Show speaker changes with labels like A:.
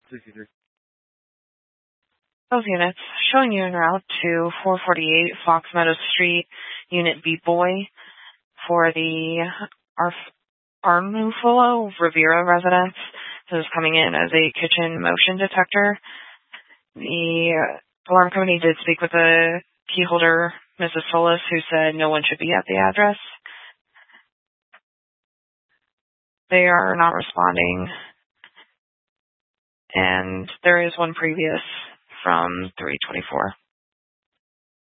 A: Those units showing you en route to 448 Fox Meadow Street, Unit B Boy, for the Arnulfo Rivera residence. This is coming in as a kitchen motion detector. The alarm company did speak with the key holder, Mrs. Solis, who said no one should be at the address. They are not responding. And there is one previous from 324.